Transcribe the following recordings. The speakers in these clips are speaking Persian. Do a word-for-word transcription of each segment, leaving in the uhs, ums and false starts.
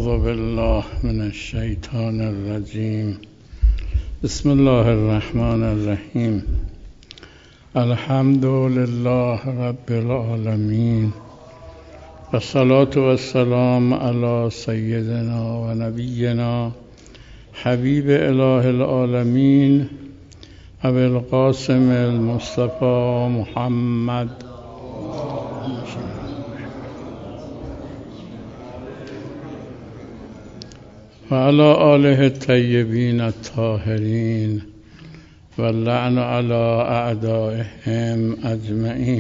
أعوذ بالله من الشيطان الرجيم. بسم الله الرحمن الرحيم. الحمد لله رب العالمين، والصلاة والسلام على سيدنا ونبينا حبيب إله العالمين أبي القاسم المصطفى محمد وعلى آله الطيبين الطاهرين واللعن على أعدائهم أجمعين.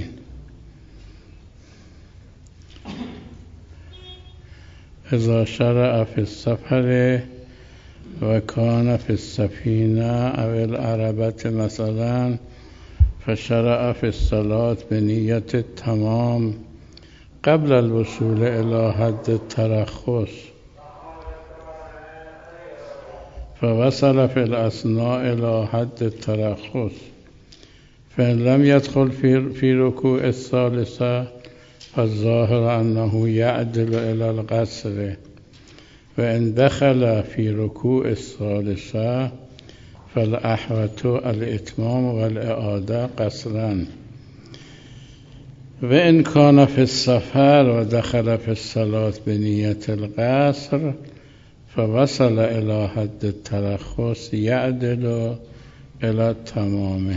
إذا شرع في السفر وكان في السفينة أو العربة مثلا فشرع في الصلاة بنية التمام قبل الوصول إلى حد الترخص، فوصل في الأثناء إلى حد الترخص، فإن لم يدخل في في ركوع الثالثة فالظاهر أنه يعدل إلى القصر، وإن دخل في ركوع الثالثة فالأحوط الإتمام والإعادة قصرا. وإن كان في السفر ودخل في الصلاة بنية القصر فوصل إلى حد الترخص يعدل إلى التمام.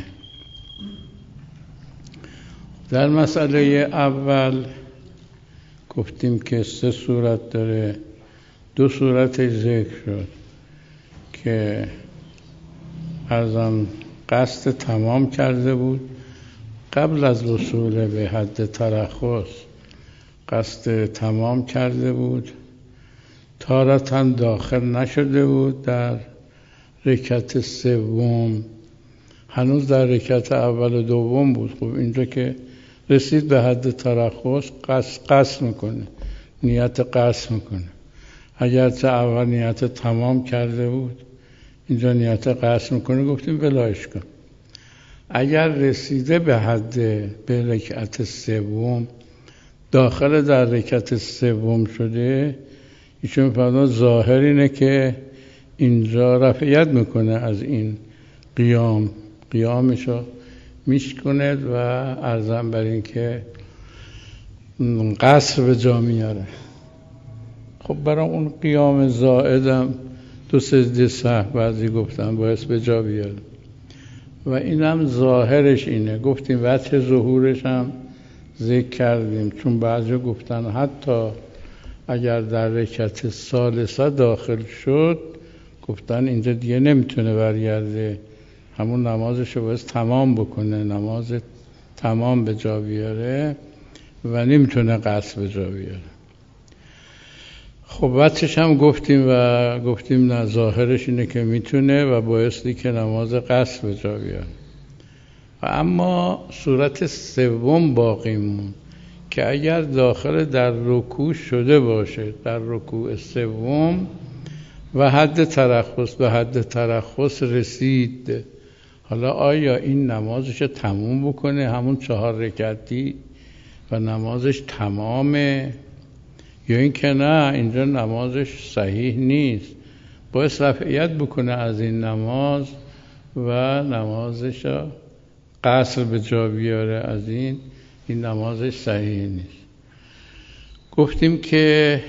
در مسئله اول گفتیم که سه صورت داره، دو صورت ذکر شد که ازم قصد تمام کرده بود قبل از وصول به حد ترخص، قصد تمام کرده بود، تارتاً داخل نشده بود در رکعت سوم، هنوز در رکعت اول و دوم بود. خب اینجا که رسید به حد ترخص قصد قصد میکنه، نیت قصد میکنه. اگرچه اول نیت تمام کرده بود اینجا نیت قصد میکنه، گفتیم بلایش کن. اگر رسیده به حد به رکعت سوم، داخل در رکعت سوم شده، ایشون فردا ظاهر اینه که اینجا رفعیت میکنه از این قیام، قیامشو میشکند و عرضم بر این که قصر به جا میاره. خب برای اون قیام زائدم دو سجده سهو بعضی گفتن باعث به جا بیاره و اینم ظاهرش اینه. گفتیم وجه ظهورش هم ذکر کردیم، چون بعضی گفتن حتی اگر در رکعت ثالثه داخل شد، گفتن اینجا دیگه نمیتونه برگرده، همون نمازش رو باید تمام بکنه، نماز تمام به جا بیاره و نمیتونه قصر به جا بیاره. خب وقتش هم گفتیم و گفتیم نه، ظاهرش اینه که میتونه و بایستی که نماز قصر به جا بیاره. و اما صورت سوم باقی مون که اگر داخل در رکوع شده باشه، در رکوع سوم و حد ترخص به حد ترخص رسید، حالا آیا این نمازش تموم بکنه همون چهار رکعتی و نمازش تمامه، یا این که نه اینجا نمازش صحیح نیست، باید رفعیت بکنه از این نماز و نمازش قصر به جا بیاره از این این نمازش صحیح نیست. گفتیم که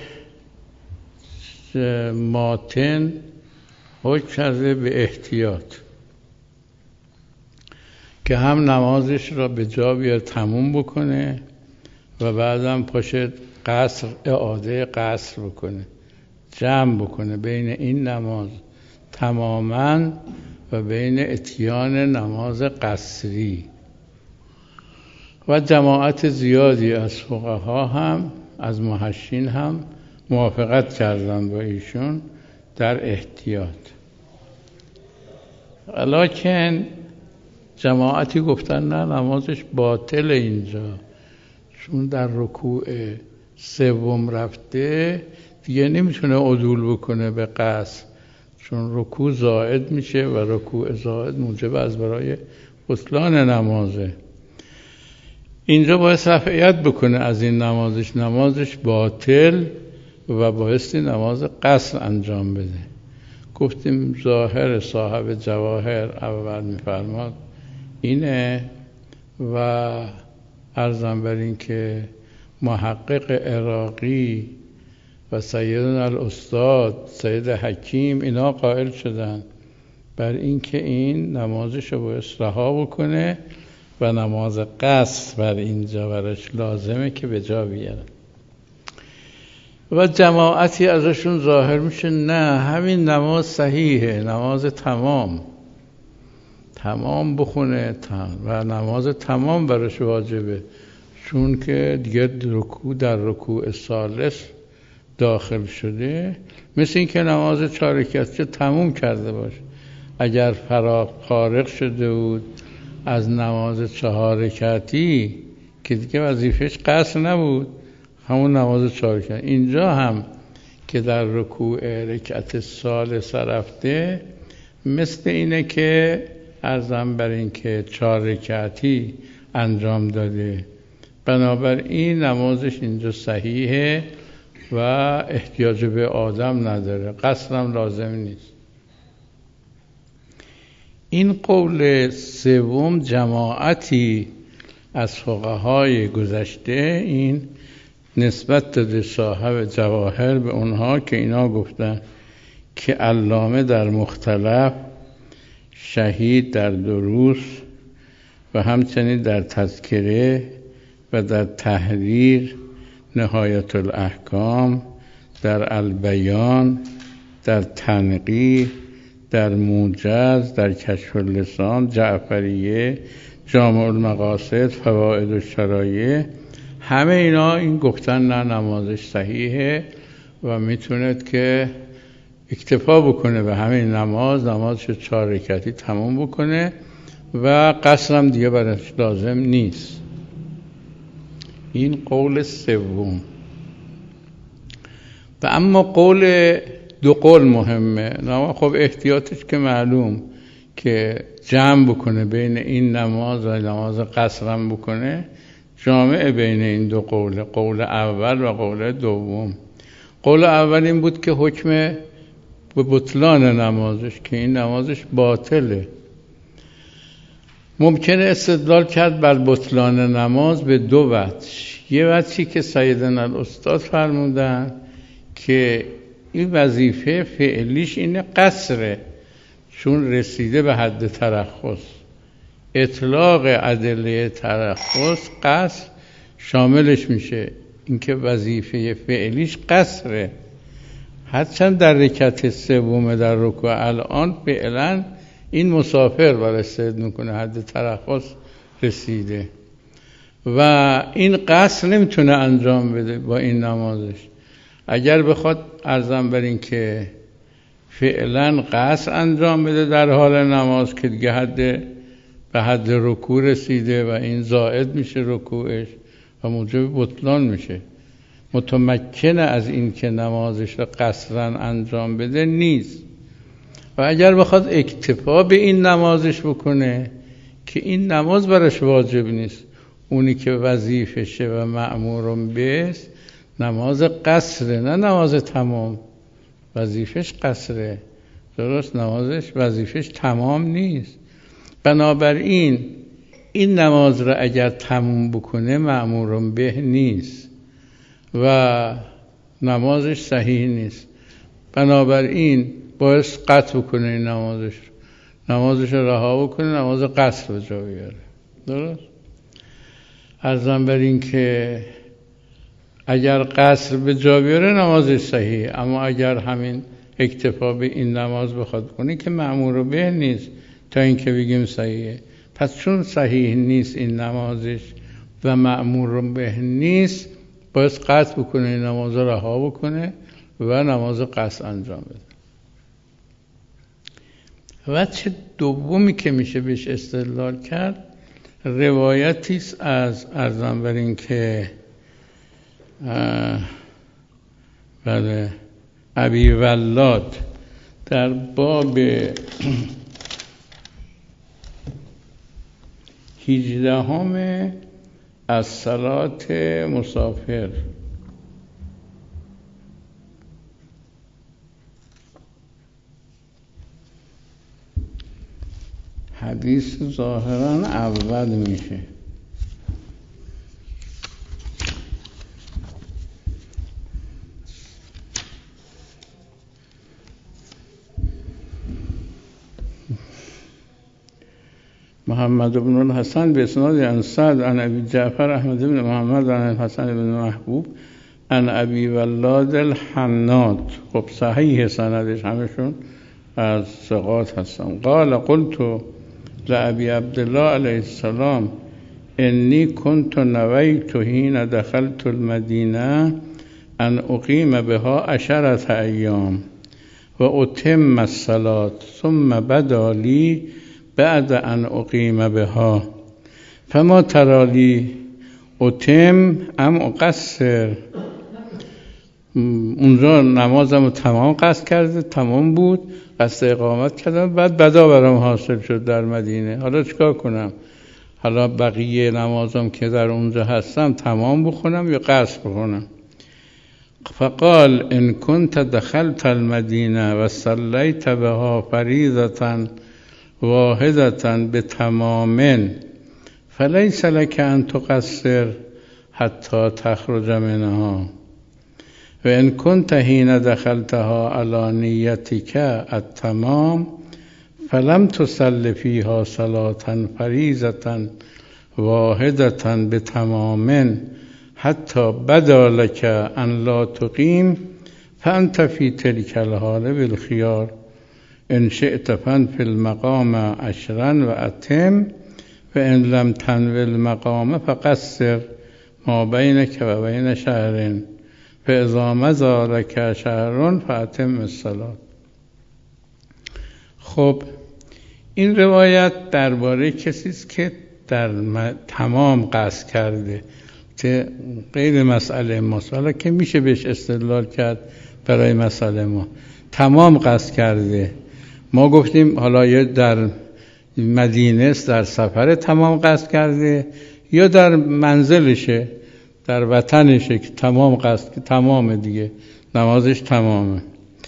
ماتن حکم کرده به احتیاط که هم نمازش را به جا بیاره تموم بکنه و بعدم پاشه قصر اعاده قصر بکنه، جمع بکنه بین این نماز تماما و بین اتیان نماز قصری. و جماعت زیادی از فقها هم از محشین هم موافقت کردن با ایشون در احتیاط. لکن جماعتی گفتن نه، نمازش باطل اینجا، چون در رکوع سوم رفته دیگه نمیتونه عدول بکنه به قصر، چون رکوع زائد میشه و رکوع زائد موجب از برای بطلان نمازه. اینجا باید رفعیت بکنه از این نمازش، نمازش باطل و بایستی نماز قصر انجام بده. گفتیم ظاهر صاحب جواهر اول میفرماد اینه و عرضم بر این که محقق عراقی و سیدنا الاستاد سید حکیم اینا قائل شدن بر این که این نمازش رو باید رها بکنه و نماز قصر بر اینجا برش لازمه که به جا بیاره. و جماعتی ازشون ظاهر میشه نه همین نماز صحیحه، نماز تمام تمام بخونه و نماز تمام برش واجبه، چون که دیگه رکوع در رکوع ثالث داخل شده، مثل این که نماز چهار رکعتی تموم کرده باشه. اگر فارغ شده بود از نماز چهار رکعتی که دیگه وظیفهش قصر نبود، همون نماز چهار رکعتی. اینجا هم که در رکوع رکعت ثالث رفته، مثل اینه که عرضم بر این که چهار رکعتی انجام داده، بنابراین نمازش اینجا صحیحه و احتیاج به آدم نداره، قصرم لازم نیست. این قول سوم جماعتی از فقهای گذشته این نسبت داده صاحب جواهر به اونها که اینا گفتن که علامه در مختلف، شهید در دروس و همچنین در تذکره و در تحریر، نهایت الاحکام، در البیان، در تنقیح، در موجز، در کشف اللسان، جعفریه، جامع المقاصد، فوائد الشرایع، همه اینا این گفتن نه نمازش صحیحه و میتوند که اکتفا بکنه به همین نماز، نمازش چهار رکعتی تمام بکنه و قصرم دیگه برش لازم نیست. این قول سوم. و اما قول دو قول مهمه. خب احتیاطش که معلوم که جمع بکنه بین این نماز و نماز قصرم بکنه، جامع بین این دو قول، قول اول و قول دوم. قول اول این بود که حکم به بطلان نمازش، که این نمازش باطله. ممکنه استدلال کرد بر بطلان نماز به دو وجه. یه وجهی که سیدنا الاستاد فرمودن که این وظیفه فعلیش اینه قصره، چون رسیده به حد ترخص. اطلاق ادله ترخص قصر شاملش میشه، اینکه وظیفه فعلیش قصره. هرچند در رکعت سوم در رکوع الان فعلا این مسافر برای سید میکنه، حد ترخص رسیده و این قصر نمیتونه انجام بده با این نمازش. اگر بخواد عرضم بر این که فعلا قصر انجام بده در حال نماز که دیگه حد به حد رکوع رسیده و این زائد میشه رکوعش و موجب بطلان میشه، متمکن از این که نمازش رو قصرا انجام بده نیست. و اگر بخواد اکتفا به این نمازش بکنه که این نماز برش واجب نیست، اونی که وظیفشه و مأمورم بهست نماز قصره، نه نماز تمام. وظیفش قصره، درست، نمازش وظیفش تمام نیست. بنابراین این نماز را اگر تموم بکنه مأمورم به نیست و نمازش صحیح نیست. بنابراین باید قطع بکنه این نمازش، نمازش رو رها بکنه، نماز قصر به جا بیاره. درست؟ عرضم بر این که اگر قصر به جا بیاره نمازش صحیح، اما اگر همین اکتفا به این نماز بخواد کنه که مأمور به نیست تا اینکه بگیم صحیحه. پس چون صحیح نیست این نمازش و مأمور به نیست، باید قطع بکنه این نماز رو رها بکنه و نماز قصر انجام بده. وجه دومی که میشه بهش استدلال کرد روایتی است از عرضم بر این که بله ابی ولاد در باب هجدهم از صلات مسافر حدیث ظاهرا اول میشه. محمد بن الحسن بإسناد عن سعد عن أبي جعفر أحمد بن محمد عن الحسن بن محبوب عن أبي ولاد الحناد. خب صحیح سندش همشون از ثقات هستن. قال قلت لأبي عبد الله عليه السلام إني كنت نويت حين دخلت المدينة أن أقيم بها عشرة أيام وأتم الصلاة ثم بدا لي بعد ان اقیم بها فما ترى لي اتم ام اقصر. اونجا نمازم تمام قصد کرده، تمام بود، قصد اقامت کردم، بعد بدا برام حاصل شد در مدینه. حالا چیکار کنم؟ حالا بقیه نمازم که در اونجا هستم تمام بخونم یا قصد بخونم؟ فقال ان كنت دخلت المدینه و صلیت بها فریضة واحدة بتمام فليس لك أن تقصر حتى تخرج منها وإن كنت حين دخلتها على نيتك التمام فلم تصل فيها صلاة فريضة واحدة بتمام حتى بدا لك أن لا تقيم فأنت في تلك الحال بالخيار ان شئت فانفل المقام عشرا و اتم و ان لم تنوی المقام فقصر ما بینک و بین شهر فاذا مضى لك شهر فاتم الصلاة. خب این روایت درباره کسی است که در تمام قصد کرده که غیر مسئله ماست، حالا که میشه بهش استدلال کرد برای مسئله ما. تمام قصد کرده، ما گفتیم حالا یا در مدینه است، در سفر تمام قصد کرده، یا در منزلشه، در وطنشه که تمام قصد که تمامه دیگه، نمازش تمامه.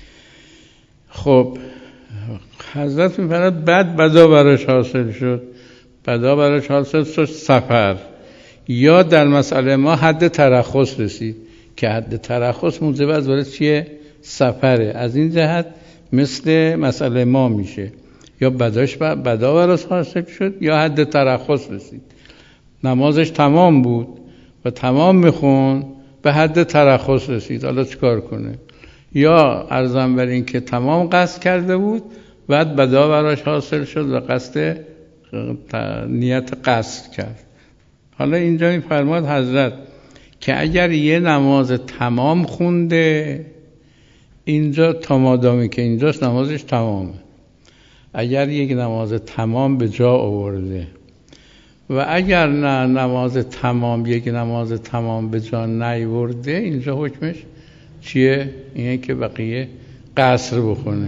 خب حضرت میفرماید بعد بدا براش حاصل شد، بدا براش حاصل شد سفر، یا در مسئله ما حد ترخص رسید که حد ترخص موجب از وارد چیه؟ سفره. از این جهت مثل مسئله ما میشه، یا بداش بدا براش حاصل شد یا حد ترخص رسید، نمازش تمام بود و تمام میخون، به حد ترخص رسید، حالا چیکار کنه؟ یا عرضم بر این که تمام قصد کرده بود بعد بدا براش حاصل شد و قصد نیت قصد کرد. حالا اینجا میفرماد حضرت که اگر یه نماز تمام خونده، اینجا تا مادامی که اینجاست نمازش تمامه. اگر یک نماز تمام به جا آورده و اگر نه نماز تمام یک نماز تمام به جا نیورده، اینجا حکمش چیه؟ اینه که بقیه قصر بخونه.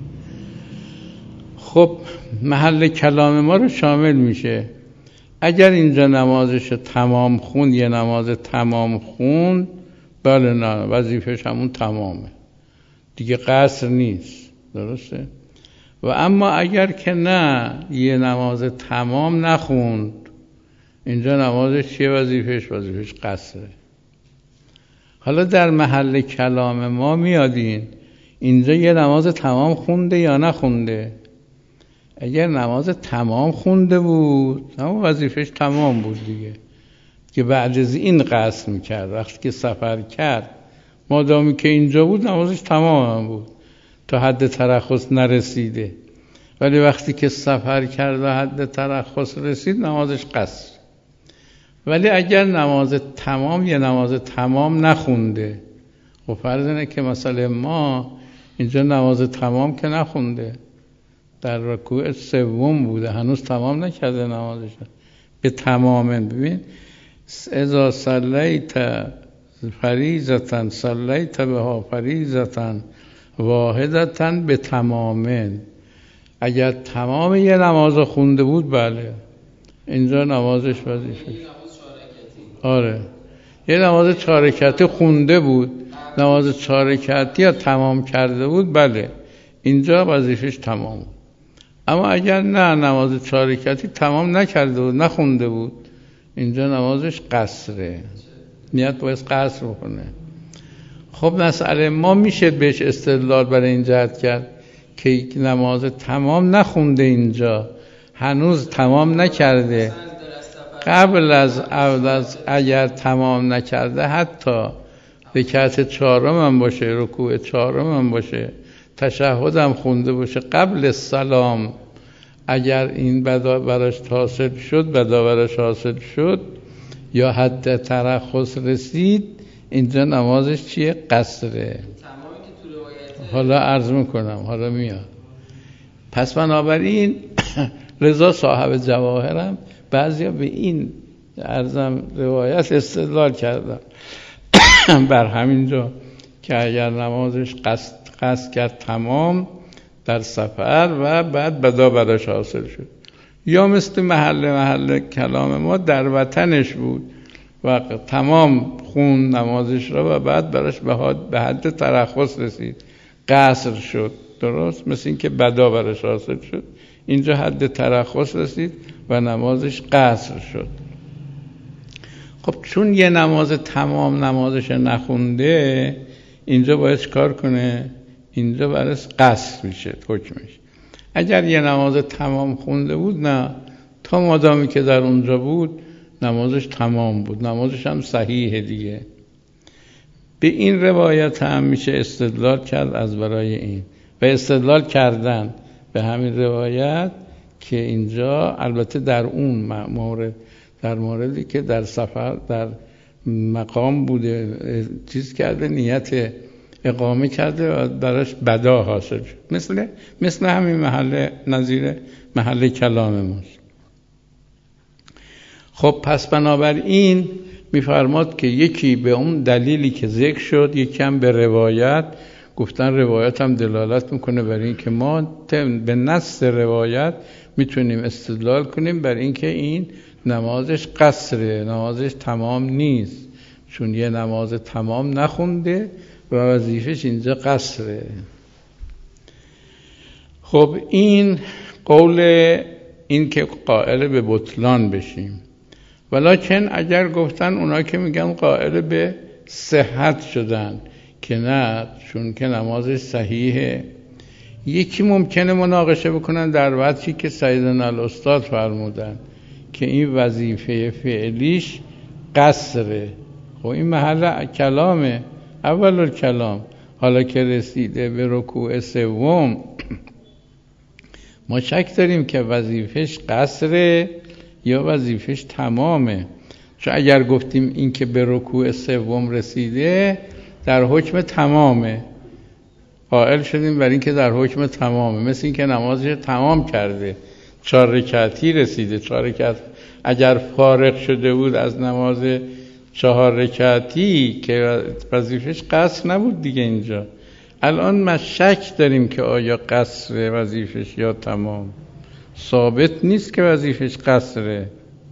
خب محل کلام ما رو شامل میشه. اگر اینجا نمازش تمام خوند، یه نماز تمام خوند، بله نه وظیفش همون تمامه دیگه، قصر نیست، درسته؟ و اما اگر که نه یه نماز تمام نخوند، اینجا نمازش چیه وظیفش؟ وظیفش قصره. حالا در محل کلام ما میادین اینجا یه نماز تمام خونده یا نخونده؟ اگر نماز تمام خونده بود، اما وظیفش تمام بود دیگه، که بعد از این قصد میکرد. وقتی که سفر کرد، مادامی که اینجا بود نمازش تمام هم بود تا حد ترخص نرسیده، ولی وقتی که سفر کرد و حد ترخص رسید نمازش قصر. ولی اگر نماز تمام یا نماز تمام نخونده، و فرض اینه که مثلا ما اینجا نماز تمام که نخونده، در رکوع سوم بوده، هنوز تمام نکرده نمازش، به تمامن. ببین اذا صلیت فریضة صلیت بها فریضة واحدة به تمامن، اگر تمام یه نماز خونده بود، بله اینجا نمازش وظیفه. آره یه نماز چهار رکعتی خونده بود، نماز چهار رکعتی یا تمام کرده بود، بله اینجا وظیفش تمام. اما اگر نه نماز چهار رکعتی تمام نکرده بود، نخونده بود، اینجا نمازش قصره، نیت باید قصر بکنه. خب مسئله ما میشه بهش استدلال برای این جهت کرد که یک نماز تمام نخونده، اینجا هنوز تمام نکرده، قبل از از اگر تمام نکرده حتی رکعت چهارم هم باشه، رکوع چهارم هم باشه، تشهد هم خونده باشه، قبل سلام اگر این بدا براش حاصل شد، بدا براش حاصل شد یا حد ترخص رسید، اینجا نمازش چیه؟ قصره. حالا عرض میکنم، حالا میاد. پس بنابراین رضا صاحب جواهرم بعضیا به این عرضم روایت استدلال کردن بر همینجا که اگر نمازش قصد, قصد کرد تمام در سفر و بعد بدا براش حاصل شد، یا مثل محل محل کلام ما در وطنش بود و تمام خون نمازش را و بعد براش به حد ترخص رسید، قصر شد، درست مثل این که بدا براش حاصل شد، اینجا حد ترخص رسید و نمازش قصر شد. خب چون یه نماز تمام نمازش نخونده، اینجا باید چکار کنه؟ اینجا براش قصر میشه حکمش. اگر یه نماز تمام خونده بود، نه، تا مادامی که در اونجا بود نمازش تمام بود، نمازش هم صحیحه دیگه. به این روایت هم میشه استدلال کرد از برای این و استدلال کردن به همین روایت که اینجا البته در اون مورد، در موردی که در سفر در مقام بوده، چیز کرده، نیت اقامه کرده و براش بدا حاصل شد، مثل مثل همین محل نظیر محل کلام ماست. خب پس بنابراین میفرماد که یکی به اون دلیلی که ذکر شد، یکی هم به روایت. گفتن روایت هم دلالت میکنه بر این که ما به نص روایت میتونیم استدلال کنیم بر این که این نمازش قصره، نمازش تمام نیست، چون یه نماز تمام نخونده و وظیفش اینجا قصره. خب این قول این که قائل به بطلان بشیم، ولکن اگر گفتن اونا که میگن قائل به صحت شدن که نه، چون که نمازش صحیحه، یکی ممکنه مناقشه بکنن در وقتی که سیدنا الاستاد فرمودن که این وظیفه فعلیش قصره. خب این محل کلامه، اول الکلام. حالا که رسیده به رکوع سوم ما شک داریم که وظیفش قصره یا وظیفش تمامه، چون اگر گفتیم این که به رکوع سوم رسیده در حکم تمامه، قائل شدیم بر این که در حکم تمامه، مثل این که نمازش تمام کرده، چهار رکعتی رسیده. چهار رکعت اگر فارغ شده بود از نماز چهار رکعتی که وظیفش قصر نبود دیگه، اینجا الان ما شک داریم که آیا قصر وظیفش یا تمام. ثابت نیست که وظیفش قصره.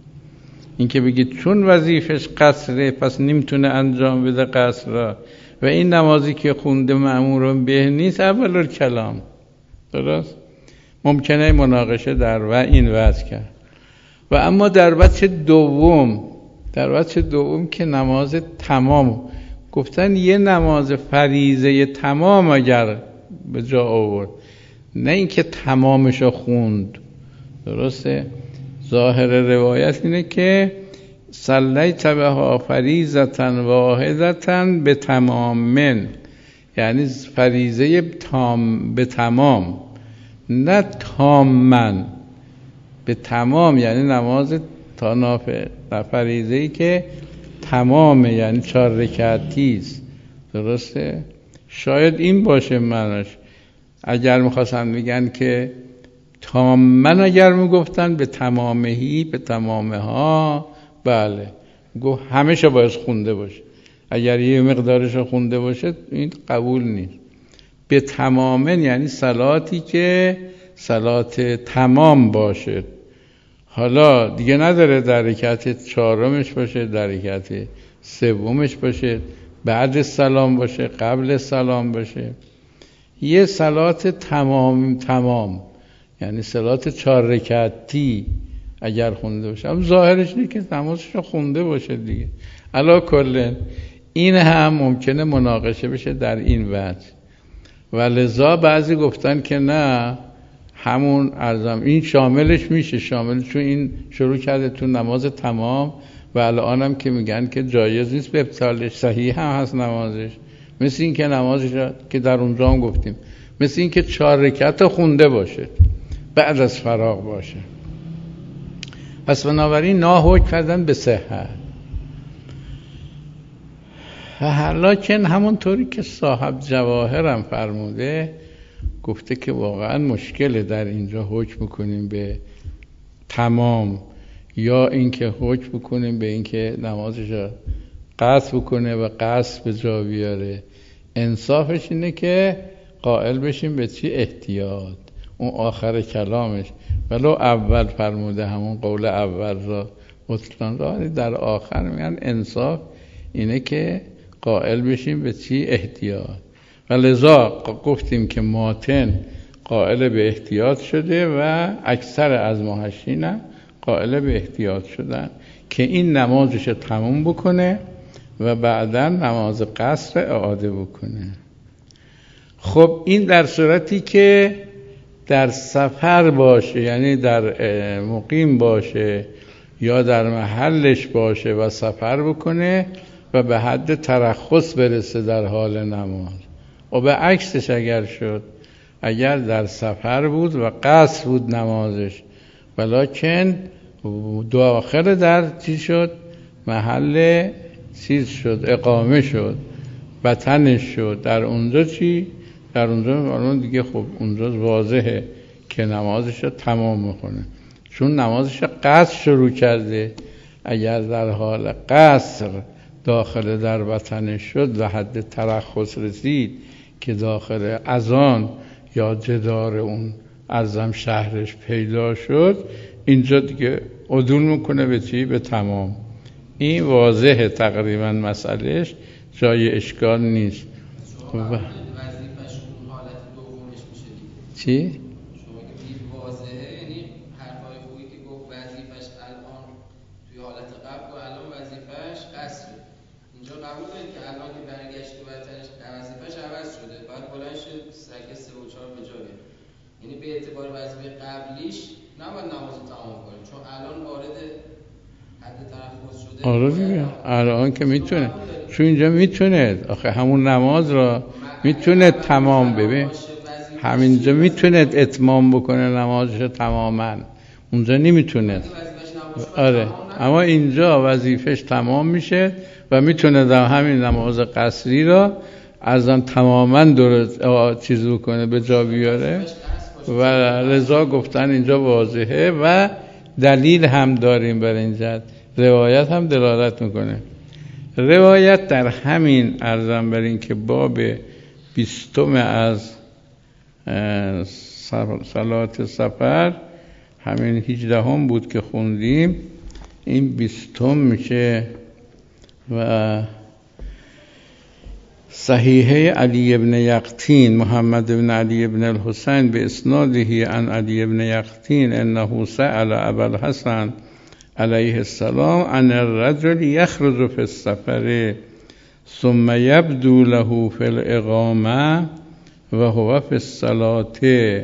این که بگید چون وظیفش قصره پس نمیتونه انجام بده قصر را و این نمازی که خونده مأمورم به نیست، اول الکلام، درست؟ ممکنه مناقشه در و این وجه کرد. و اما در وجه دوم، در وجه دوم که نماز تمام، گفتن یه نماز فریضه تمام اگر به جا آورد، نه اینکه تمامشو خوند، درسته؟ ظاهر روایت اینه که صلیت بها فریضة واحدة به تمامن، یعنی فریضه تام به تمام، نه تامن، به تمام، یعنی نماز تا نافله فریضه‌ای که تمامه، یعنی چهار رکعتی است، درسته؟ شاید این باشه معناش. اگر می‌خواستن میگن که تامن، اگر میگفتن به تمامهی، به تمامه ها، بله، گفت همه‌شو باید خونده باشه. اگر یه مقدارش خونده باشه این قبول نیست. به تمامن یعنی صلاتی که صلات تمام باشه. حالا دیگه نداره در رکعت چهارمش باشه، در رکعت سومش باشه، بعد سلام باشه، قبل سلام باشه. یه صلات تمام تمام یعنی صلات چهار رکعتی اگر خونده باشه، اما ظاهرش اینه که نمازش خونده باشه دیگه. علا کل این هم ممکنه مناقشه بشه در این وجه، و لذا بعضی گفتن که نه همون ارزم این شاملش میشه، شامل، چون این شروع کرده تو نماز تمام و الان هم که میگن که جایز نیست به ابطالش، صحیح هم هست نمازش، مثل این که نمازش که در اونجا هم گفتیم مثل این که چهار رکعت خونده باشه بعد از فراغ باشه. پس بنابراین ناحکم کردن به صحت. و حالاکن همونطوری که صاحب جواهر هم فرموده، گفته که واقعا مشکله در اینجا حکم بکنیم به تمام، یا اینکه حکم بکنیم به اینکه نمازش رو قصد بکنه و قصد به جا بیاره. انصافش اینه که قائل بشیم به چی؟ احتیاط. اون آخر کلامش ولو اول فرموده همون قول اول را مطلقاً را، در آخر میگن انصاف اینه که قائل بشیم به چی؟ احتیاط. و لذا گفتیم که ماتن قائل به احتیاط شده و اکثر از محشین هم قائل به احتیاط شدن که این نمازش تموم بکنه و بعدا نماز قصر اعاده بکنه. خب این در صورتی که در سفر باشه، یعنی در مقیم باشه یا در محلش باشه و سفر بکنه و به حد ترخص برسه در حال نماز. و به عکسش اگر شد، اگر در سفر بود و قصر بود نمازش، ولیکن داخل در چی شد؟ محل چیز شد، اقامه شد، وطنش شد، در اونجا چی؟ در اونجا الان دیگه خب اونجا واضحه که نمازش رو تمام میکنه، چون نمازش رو قصر شروع کرده. اگر در حال قصر داخل در وطنش شد و حد ترخص رسید که داخل اذان یا جدار اون اعظم شهرش پیدا شد، اینجا دیگه عدول میکنه به چی؟ به تمام. این واضحه تقریبا مسئلهش، جای اشکال نیست. چی؟ شما که دید واضحه، یعنی حرفای خوبی که گفت وظیفش الان توی حالت قبل و الان وظیفش قصره، اینجا قبول دارید که الان که برگشت به وطنش وظیفش عوض شده، بعد بلند شد سگه سه و چهار به جا بیاره، یعنی به اعتبار وظیفه قبلیش نباید نماز تمام کنه، چون الان وارد حد ترخص شده. آره دیگه الان که میتونه، چون اینجا میتونه آخه همون نماز را میتونه تمام ببین، همینجا میتونه اتمام بکنه نمازش تماما، اونجا نمیتونه. آره اما اینجا وظیفش تمام میشه و میتونه در همین نماز قصری را ازن تماما درست چیز بکنه، به جا بیاره. و لذا گفتن اینجا واضحه و دلیل هم داریم بر اینجا، روایت هم دلالت میکنه. روایت در همین ارزم بر این که باب بیستم از صلات سفر، همین هجدهم بود که خوندیم، این بیستم میشه. و صحیحه علی ابن یقطین، محمد ابن علی ابن الحسین به اسناده عن علی ابن یقطین انه سأل ابا الحسن علیه السلام عن الرجل یخرج فی السفر ثم یبدو له فی الاقامه و هو فی الصلاة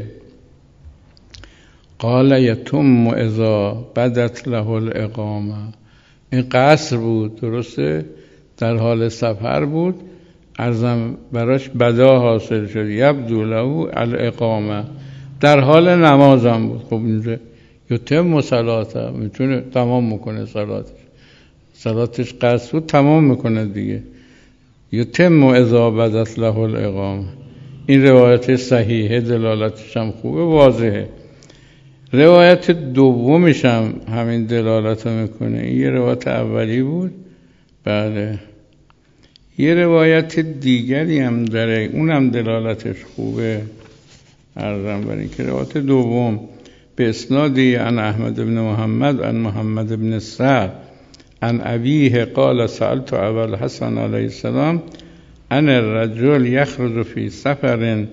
قال یتم اذا بدت له الاقامه. این قصر بود، درسته؟ در حال سفر بود، ارزم براش بدا حاصل شد، یبدو له الاقامه، در حال نمازم بود. خب اینجا یتم صلاته، میتونه تمام میکنه صلاتش، صلاتش قصر بود تمام میکنه دیگه. یتم اذا بدت له الاقامه، این روایت صحیحه، دلالتش هم خوبه، واضحه. روایت دومش هم همین دلالت میکنه. این یه روایت اولی بود، بله. یه روایت دیگری هم داره، اونم دلالتش خوبه. عرضم برای که روایت دوم به اسنادی عن احمد بن محمد عن محمد بن سعد عن ابیه قال سألت ابا الحسن علیه السلام عن الرجل یخرج فی سفر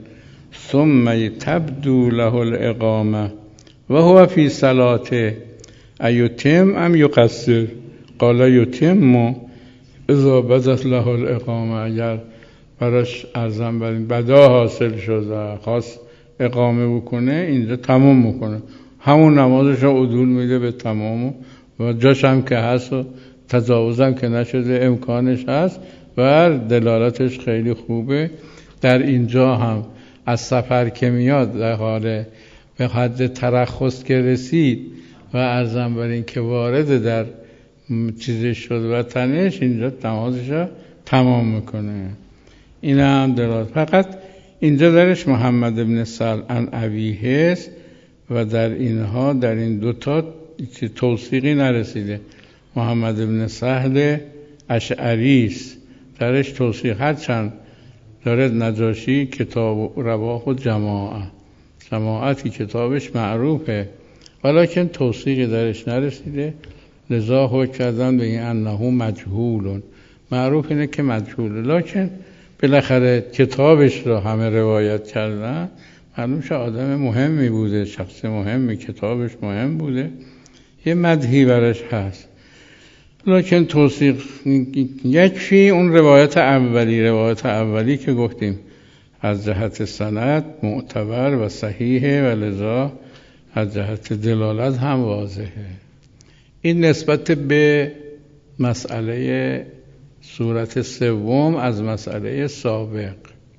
ثم تبدو له الاقامه و هو فی صلاته ایتم ام یقصر قال یتم اذا بدت له الاقامه. اگر براش ارزم برین بدا حاصل شده خواست اقامه بکنه اینجا تمام میکنه، همون نمازش رو عدول میده به تمام و جاش هم که هست و تجاوز هم که نشده امکانش هست و دلالتش خیلی خوبه. در اینجا هم از سفر که میاد در حال به حد ترخص که رسید و ارزم بر این که وارد در چیزش شد و تنش اینجا نمازش رو تمام میکنه. این هم دلالت. فقط اینجا درش محمد ابن سهل عن ابیه هست و در اینها در این دوتا توثیقی نرسیده. محمد ابن سهل اشعری است درش توثیق، هرچند دارد نجاشی کتاب رواه و جماعه جماعتی کتابش معروفه ولیکن توثیقی درش نرسیده، لذا حکم کردن به این انه مجهولون. معروف اینه که مجهوله، لکن بالاخره کتابش رو همه روایت کردن، معلوم شد آدم مهمی بوده، شخص مهمی، کتابش مهم بوده، یه مدحی برش هست. لکن توثیق یکفی اون روایت اولی روایت اولی که گفتیم از جهت سند معتبر و صحیحه و لذا از جهت دلالت هم واضحه. این نسبت به مسئله صورت سوم از مسئله سابق.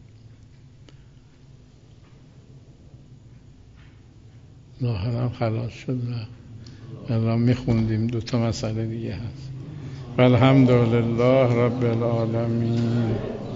ظاهرا خلاص شد و الان میخوندیم دو تا مسئله دیگه هست. الحمدلله رب العالمین.